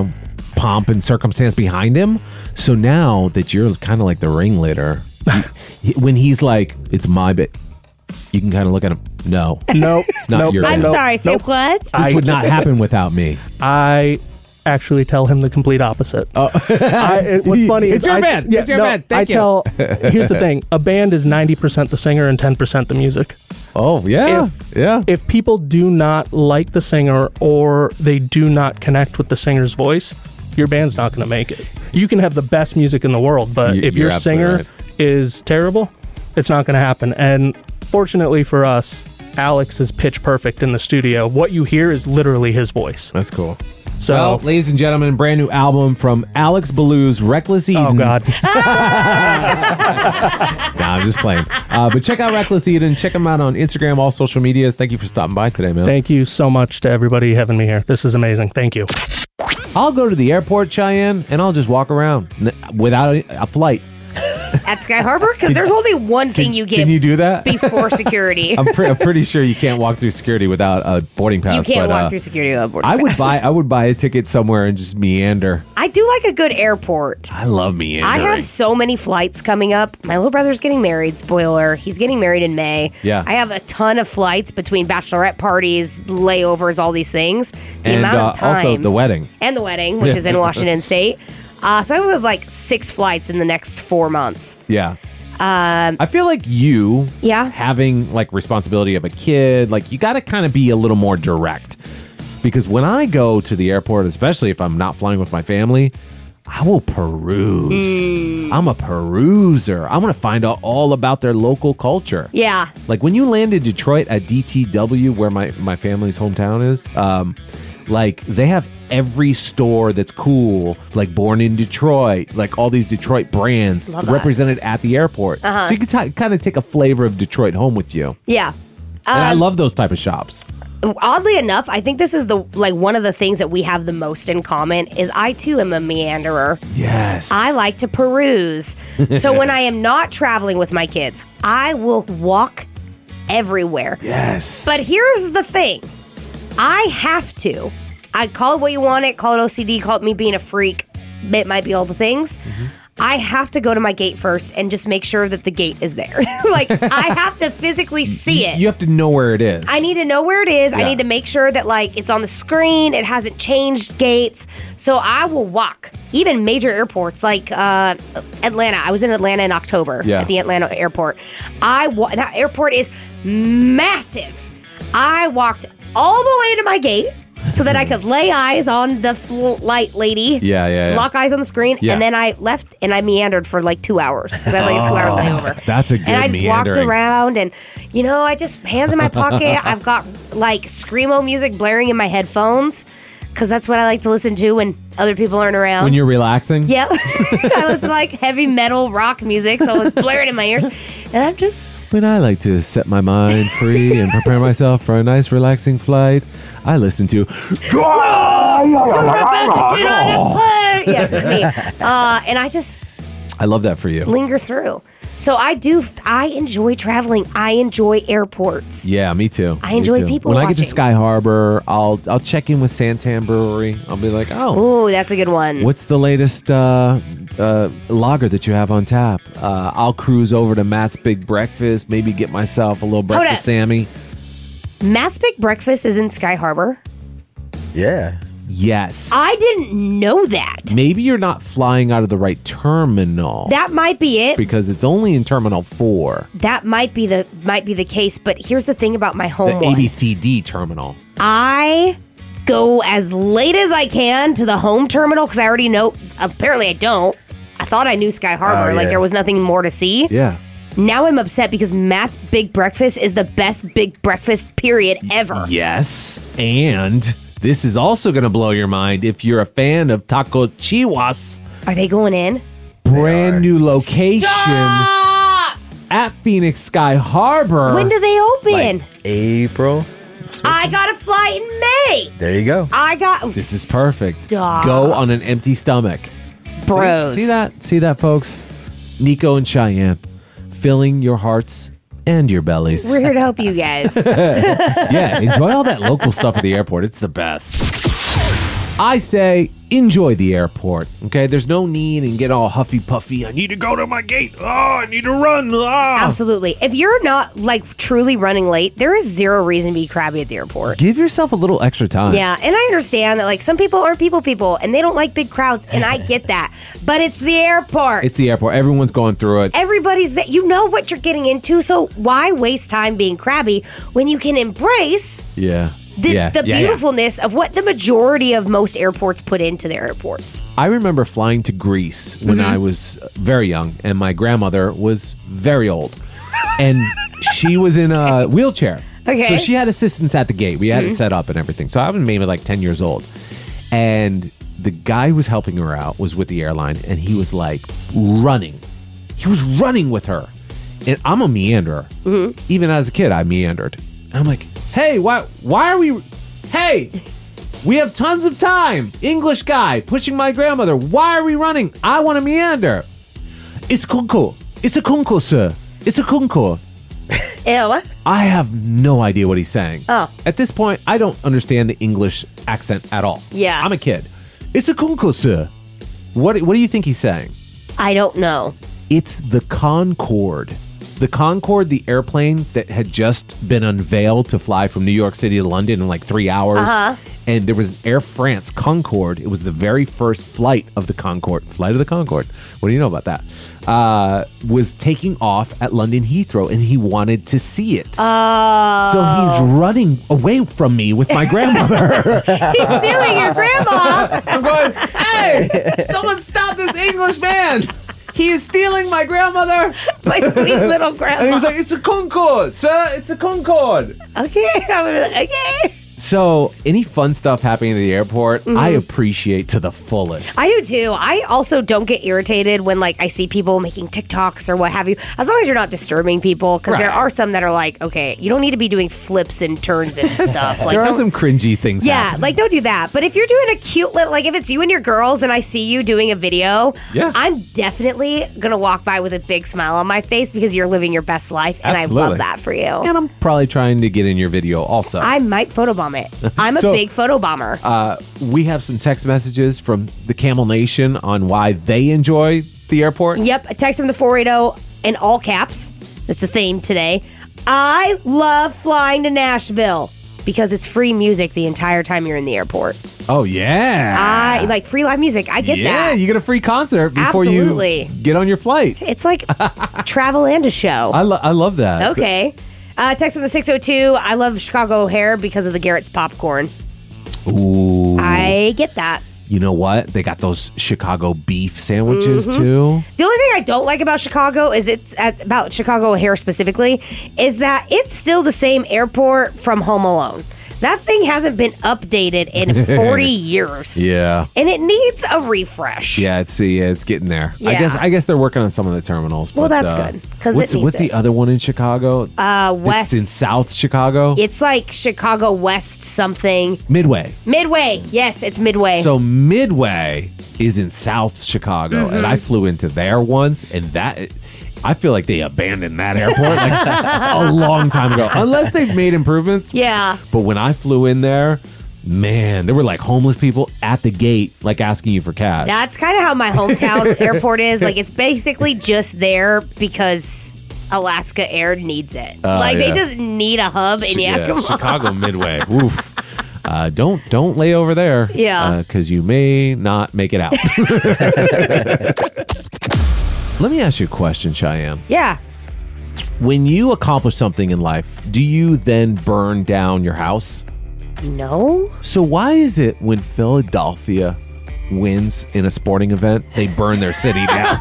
pomp and circumstance behind him. So now that you're kind of like the ringleader, when he's like, it's my bit, you can kind of look at him. No. Nope. It's not your I'm band. sorry, say what? This would not happen without me. I actually tell him the complete opposite. What's funny It's is your band. It's your band. Thank you. Here's the thing. A band is 90% the singer and 10% the music. Oh, yeah. If people do not like the singer or they do not connect with the singer's voice, your band's not going to make it. You can have the best music in the world, but if your you're singer absolutely is terrible, it's not going to happen. And fortunately for us, Alex is pitch perfect in the studio. What you hear is literally his voice. That's cool. So, well, ladies and gentlemen, brand new album from Alex Ballou's Reckless Eden. oh God. Nah, I'm just playing. But check out Reckless Eden. Check them out on Instagram, all social medias. Thank you for stopping by today, man. Thank you so much to everybody having me here. This is amazing. Thank you. I'll go to the airport, Cheyenne, and I'll just walk around without a flight. At Sky Harbor? Because there's only one thing you get Can you do that? before security. I'm pretty sure you can't walk through security without a boarding pass. You can't but, walk through security without a boarding I would pass. I would buy a ticket somewhere and just meander. I do like a good airport. I love meandering. I have so many flights coming up. My little brother's getting married, spoiler. He's getting married in May. Yeah. I have a ton of flights between bachelorette parties, layovers, all these things. The and amount of time. also the wedding. And the wedding, which is in Washington State. So I have like 6 flights in the next 4 months. Yeah. I feel like you having like responsibility of a kid, like you got to kind of be a little more direct. Because when I go to the airport, especially if I'm not flying with my family, I will peruse. I'm a peruser. I want to find out all about their local culture. Yeah. Like when you land in Detroit at DTW, where my family's hometown is, like they have every store that's cool, like Born in Detroit, like all these Detroit brands represented at the airport. So you can kind of take a flavor of Detroit home with you. Yeah. And I love those type of shops. Oddly enough, I think this is one of the things that we have the most in common is I too am a meanderer. Yes. I like to peruse. So when I am not traveling with my kids, I will walk everywhere. Yes. But here's the thing. I have to. I call it what you want it, call it OCD, call it me being a freak. it might be all the things. Mm-hmm. I have to go to my gate first and just make sure that the gate is there. Like, I have to physically see it. You have to know where it is. I need to know where it is. Yeah. I need to make sure that, like, it's on the screen. It hasn't changed gates. So I will walk. Even major airports like Atlanta. I was in Atlanta in October at the Atlanta airport. That airport is massive. I walked all the way to my gate so that I could lay eyes on the flight lady. Yeah. Lock eyes on the screen. Yeah. And then I left and I meandered for like 2 hours. Because I had like a 2-hour layover. That's a good And I just walked meandering. around and, I just, hands in my pocket. I've got like Screamo music blaring in my headphones. Because that's what I like to listen to when other people aren't around. When you're relaxing? Yep. I listen to like heavy metal rock music. So it's blaring in my ears. And I'm just... When I like to set my mind free and prepare myself for a nice, relaxing flight, I listen to. Yes, it's me. And I just I love that for you. linger through. So I enjoy traveling. I enjoy airports. Yeah, me too. I Me enjoy too. people When I get to watching. Sky Harbor, I'll check in with Santan Brewery. I'll be like, Ooh, that's a good one. what's the latest lager that you have on tap? I'll cruise over to Matt's Big Breakfast, maybe get myself a little Hold breakfast up. Sammy. Matt's Big Breakfast is in Sky Harbor. Yeah. Yes. I didn't know that. Maybe you're not flying out of the right terminal. That might be it. because it's only in Terminal 4, That might be the case. But here's the thing about my the home one. ABCD terminal. I go as late as I can to the home terminal because I already know. Apparently, I don't. I thought I knew Sky Harbor. Oh, Like yeah. there was nothing more to see. Yeah. Now I'm upset because Matt's Big Breakfast is the best big breakfast period ever. Yes. And this is also going to blow your mind if you're a fan of Taco Chihuas. Are they going in? Brand new location at Phoenix Sky Harbor. When do they open? April. I got a flight in May. There you go. I got This is perfect. Stop. Go on an empty stomach. bros. See that? See that, folks? Nico and Cheyenne filling your hearts and your bellies. We're here to help you guys. Yeah, enjoy all that local stuff at the airport. It's the best. I say enjoy the airport. Okay, there's no need and get all huffy puffy. I need to go to my gate. Oh, I need to run. Absolutely. If you're not like truly running late, there is zero reason to be crabby at the airport. Give yourself a little extra time. Yeah, and I understand that like some people are people and they don't like big crowds, and I get that. But it's the airport. It's the airport. Everyone's going through it. Everybody's that you know what you're getting into, so why waste time being crabby when you can embrace Yeah. the beautifulness of what the majority of most airports put into their airports? I remember flying to Greece when I was very young, and my grandmother was very old, and she was in a wheelchair. Okay. So she had assistants at the gate. We had it set up and everything. So I was maybe like 10 years old, and the guy who was helping her out was with the airline, and he was like running. He was running with her, and I'm a meanderer. Even as a kid, I meandered. And I'm like, hey, why are we? Hey. We have tons of time. English guy pushing my grandmother. Why are we running? I want to meander. It's concours. It's a concours, sir. It's a concours. Ew. I have no idea what he's saying. Oh. At this point, I don't understand the English accent at all. Yeah. I'm a kid. It's a concours, sir. What do you think he's saying? I don't know. It's the Concorde. The Concorde, the airplane that had just been unveiled to fly from New York City to London in like 3 hours. Uh-huh. And there was an Air France Concorde. It was the very first flight of the Concorde. Flight of the Concorde. What do you know about that? Was taking off at London Heathrow, and he wanted to see it. Oh. So he's running away from me with my grandmother. He's stealing your grandma. I'm going, hey, someone stop this English man. He is stealing my grandmother. My sweet little grandma. And he was like, it's a Concorde, sir. It's a Concorde. Okay. Okay. So any fun stuff happening at the airport, I appreciate to the fullest. I do too. I also don't get irritated when like I see people making TikToks or what have you, as long as you're not disturbing people, because there Right. are some that are like, okay, you don't need to be doing flips and turns and stuff. Like, there are don't- some cringy things happening. like don't do that. But if you're doing a cute little, like if it's you and your girls and I see you doing a video, Yeah. I'm definitely gonna walk by with a big smile on my face because you're living your best life, and I Absolutely. love that for you. And I'm probably trying to get in your video also. I might photobomb photobomb it. I'm a So- big photobomber. We have some text messages from the Camel Nation on why they enjoy the airport. Yep, a text from the 480 in all caps. That's the theme today. I love flying to Nashville because it's free music the entire time you're in the airport. Oh, yeah. I like free live music. I get yeah, that. you get a free concert before Absolutely. you get on your flight. It's like travel and a show. I love that. Okay. Text from the 602. I love Chicago O'Hare because of the Garrett's popcorn. Ooh. I get that. You know what? They got those Chicago beef sandwiches, Mhm. too. The only thing I don't like about Chicago about Chicago O'Hare specifically, is that it's still the same airport from Home Alone. That thing hasn't been updated in 40 years. Yeah. And it needs a refresh. Yeah, it's getting there. Yeah. I guess they're working on some of the terminals. Well, but, that's good, 'cause it what's needs what's the it. other one in Chicago? West. It's in South Chicago. It's like Chicago West something. Midway. Midway. Yes, it's Midway. So Midway is in South Chicago, and I flew into there once, and I feel like they abandoned that airport like a long time ago, unless they've made improvements. Yeah. But when I flew in there, man, there were like homeless people at the gate, like asking you for cash. That's kind of how my hometown airport is. Like, it's basically just there because Alaska Air needs it. Yeah. They just need a hub in Yakima. Chicago Midway. Oof. Don't lay over there. Yeah. Because you may not make it out. Let me ask you a question, Cheyenne. Yeah. When you accomplish something in life, do you then burn down your house? No. So why is it when Philadelphia wins in a sporting event, they burn their city down?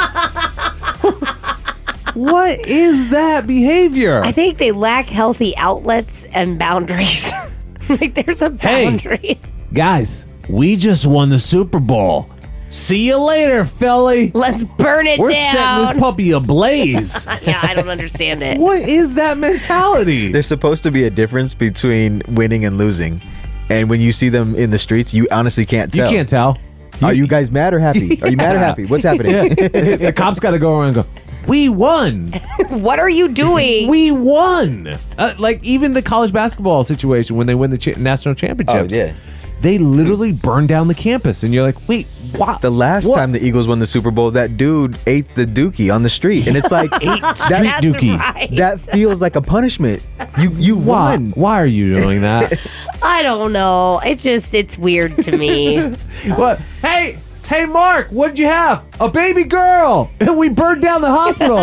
What is that behavior? I think they lack healthy outlets and boundaries. Like, there's a boundary. Guys, we just won the Super Bowl. See you later, Philly. Let's burn it We're down. setting this puppy ablaze. Yeah, I don't understand it. What is that mentality? There's supposed to be a difference between winning and losing. And when you see them in the streets, you honestly can't tell. You can't tell. Are you guys mad or happy? Are you mad or happy? What's happening? Yeah. The cops got to go around and go, we won. What are you doing? We won. Like even the college basketball situation when they win the national championships. Oh, yeah. They literally burned down the campus. And you're like, wait, what? The last time the Eagles won the Super Bowl, that dude ate the dookie on the street. And it's like, street that, dookie. Right. That feels like a punishment. You won. Why are you doing that? I don't know. It's weird to me. What? Hey, Mark, what'd you have? A baby girl. And we burned down the hospital.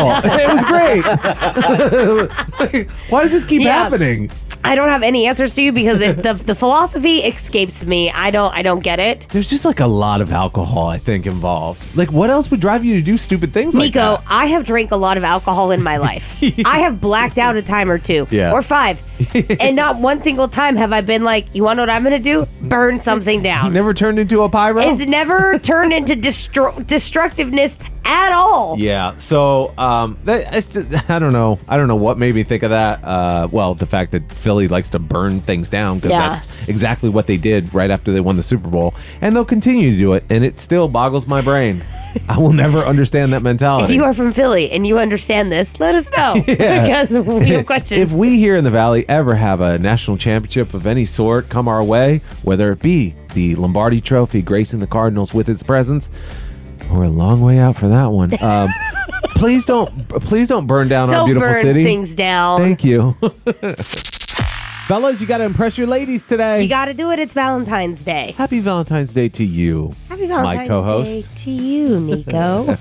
It was great. Why does this keep happening? I don't have any answers to you because the philosophy escapes me. I don't get it. There's just like a lot of alcohol, I think, involved. Like, what else would drive you to do stupid things like Nico, that? I have drank a lot of alcohol in my life. I have blacked out a time or two. Yeah. Or 5. And not one single time have I been like, you want to know what I'm going to do? Burn something down. Never turned into a pyro? It's never turned into destructiveness at all. Yeah, so I don't know. I don't know what made me think of that. Well, the fact that Philly likes to burn things down because that's exactly what they did right after they won the Super Bowl, and they'll continue to do it, and it still boggles my brain. I will never understand that mentality. If you are from Philly and you understand this, let us know because we have questions. If we here in the Valley ever have a national championship of any sort come our way, whether it be the Lombardi Trophy gracing the Cardinals with its presence, we're a long way out for that one. Please don't burn down our beautiful burn city. Things down. Thank you. Fellas, you got to impress your ladies today. You got to do it. It's Valentine's Day. Happy Valentine's Day to you. Happy Valentine's my co-host. Day to you, Nico.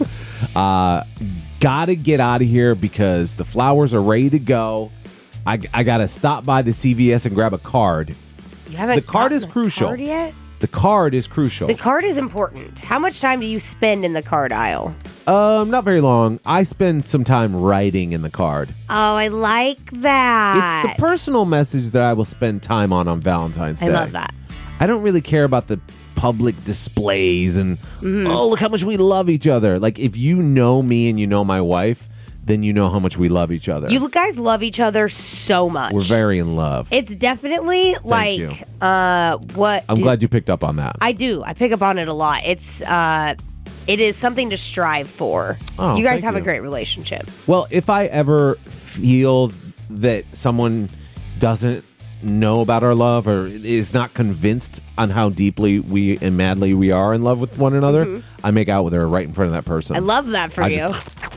Gotta get out of here because the flowers are ready to go. I gotta stop by the CVS and grab a card. You haven't The card gotten is the crucial. Card yet? The card is crucial. The card is important. How much time do you spend in the card aisle? Not very long. I spend some time writing in the card. Oh, I like that. It's the personal message that I will spend time on Valentine's Day. I love that. I don't really care about the public displays and, oh, look how much we love each other. Like, if you know me and you know my wife, then you know how much we love each other. You guys love each other so much. We're very in love. It's definitely like you. what I'm glad you picked up on that. I do. I pick up on it a lot. It is something to strive for. Oh, you guys thank have a you. great relationship. Well, if I ever feel that someone doesn't know about our love or is not convinced on how deeply we and madly we are in love with one another, I make out with her right in front of that person. I love that for you.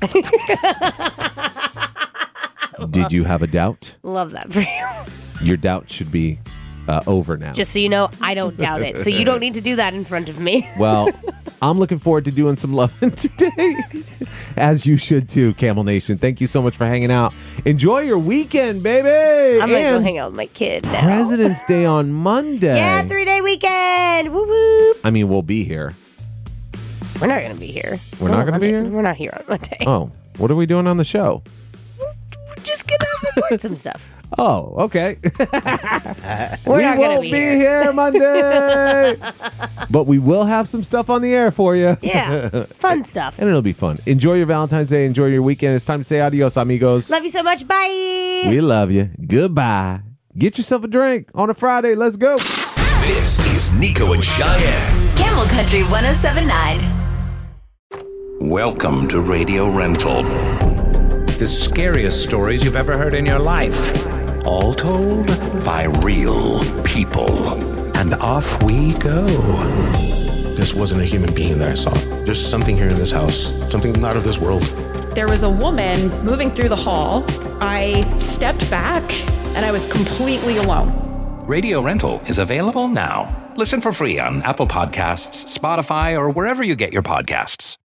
Did you have a doubt? Love that for you. Your doubt should be over now. Just so you know, I don't doubt it. So you don't need to do that in front of me. Well, I'm looking forward to doing some loving today. As you should too, Camel Nation. Thank you so much for hanging out. Enjoy your weekend, baby. I'm going to go hang out with my kid now. President's Day on Monday. Yeah, 3-day weekend. Woo woo. I mean, we'll be here. We're not going to be here. We're not going to be here? We're not here on Monday. Oh, what are we doing on the show? We're just going to record some stuff. Oh, okay. We're we not won't be here Monday. But we will have some stuff on the air for you. Yeah, fun stuff. And it'll be fun. Enjoy your Valentine's Day. Enjoy your weekend. It's time to say adios, amigos. Love you so much. Bye. We love you. Goodbye. Get yourself a drink on a Friday. Let's go. This is Nico and Cheyenne. Camel Country 107.9. Welcome to Radio Rental. The scariest stories you've ever heard in your life. All told by real people. And off we go. This wasn't a human being that I saw. There's something here in this house. Something not of this world. There was a woman moving through the hall. I stepped back and I was completely alone. Radio Rental is available now. Listen for free on Apple Podcasts, Spotify, or wherever you get your podcasts.